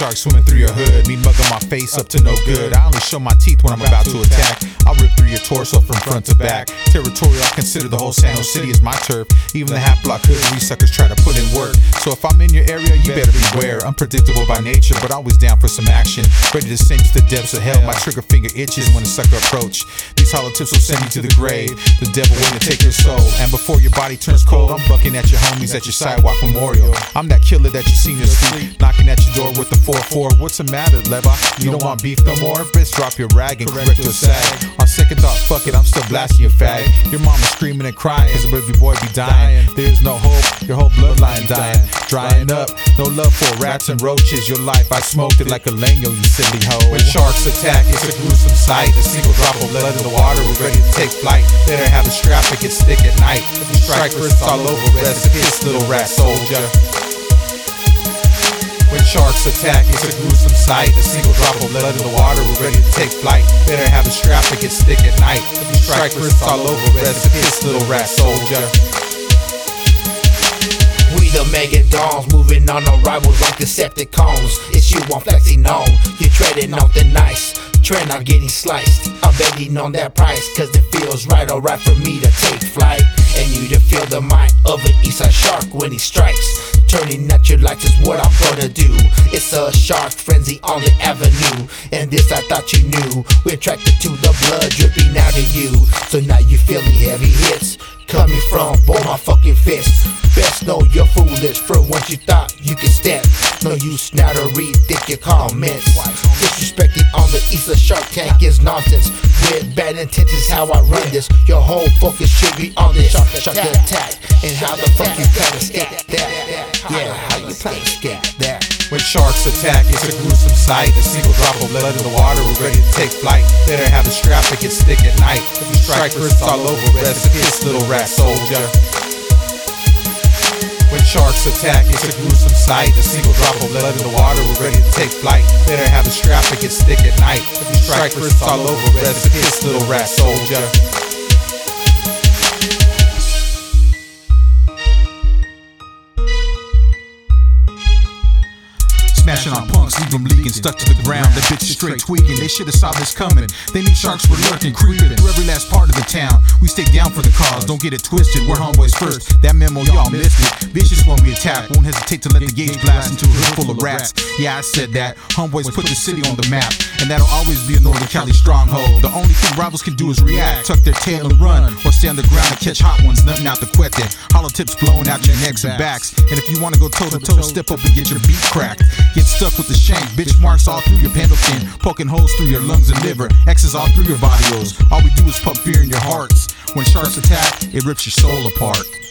shark swimming through your hood. Me mugging my face up to no good. I only show my teeth when I'm about to attack. I'll rip through your torso from front to back. Territorial, I consider the whole San Jose City as my turf. Even the half-block hood where you suckers try to put in work. So if I'm in your area, you better beware. Unpredictable by nature, but always down for some action. Ready to sink to the depths of hell. My trigger finger itches when a sucker approach. These hollow tips will send you to the grave. The devil waiting to take your soul. And before your body turns cold, I'm bucking at your homies at your sidewalk memorial. I'm that killer that you seen in sleep, knocking at your door with the 4-4. What's the matter, Leva? You don't want beef no more? Bitch, drop your rag and correct your sag. On second thought, fuck it, I'm still blasting your fag. Your mama screaming and crying cause a baby boy be dying. There's no hope, your whole bloodline dying. Drying up, no love for rats and roaches. Your life, I smoked it like a leño, you silly hoe. When sharks attack, it's a gruesome sight. A single drop of blood in the water, we're ready to take flight. Better have a strap, it gets thick at night. We strike first all over, rest in peace, little rat soldier. When sharks attack, it's a gruesome sight. A single drop of blood in the water, we're ready to take flight. Better have a strap, it gets thick at night. We strike first all over, rest in peace, little rat soldier. We the Megadons, moving on our rivals like Decepticons. It's you I'm flexing on, you're treading on the nice. Trend on getting sliced, I'm betting on that price. Cause it feels right, alright for me to take flight. And you to feel the might of an Eastside shark when he strikes. Turning at your lights is what I'm gonna do. It's a shark frenzy on the avenue. And this I thought you knew. We're attracted to the blood dripping out of you. So now you feeling heavy hits coming from both my fucking fists. Best know you're foolish for once you thought you could step. No use now to rethink your comments. Disrespecting on the Eastside Shark Tank is nonsense. With bad intentions how I run this. Your whole focus should be on this shark attack. And how the fuck you plan to escape that? Yeah, how you plan to escape that? When sharks attack, it's a gruesome sight. A single drop of blood in the water, we're ready to take flight. Better have a strap, it gets thick at night. We strike first all over, rest in peace, little rat soldier. When sharks attack, it's a gruesome sight. A single drop of blood in the water, we're ready to take flight. Better have a strap, it gets thick at night. We strike first all over, rest in peace, little rat soldier. Smashing on punks, leave them leaking, stuck to the ground. The bitches straight tweaking, they should've saw this coming. They knew sharks were lurking, creeping through every last part of the town. We stay down for the cause, don't get it twisted, we're homeboys first. That memo, y'all missed it. Vicious when we attack, won't hesitate to let the gauge blast into a hood full of rats. Yeah, I said that, homeboys put the city on the map. And that'll always be a Northern Cali stronghold. The only thing rivals can do is react, tuck their tail and run, or stay on the ground and catch hot ones, nothing out the cuete. Hollow tips blowing out your necks and backs. And if you wanna go toe to toe, step up and get your beat cracked. Get stuck with the shank, bitch marks all through your pendleton, poking holes through your lungs and liver, X's all through your barrios. All we do is pump fear in your hearts. When sharks attack, it rips your soul apart.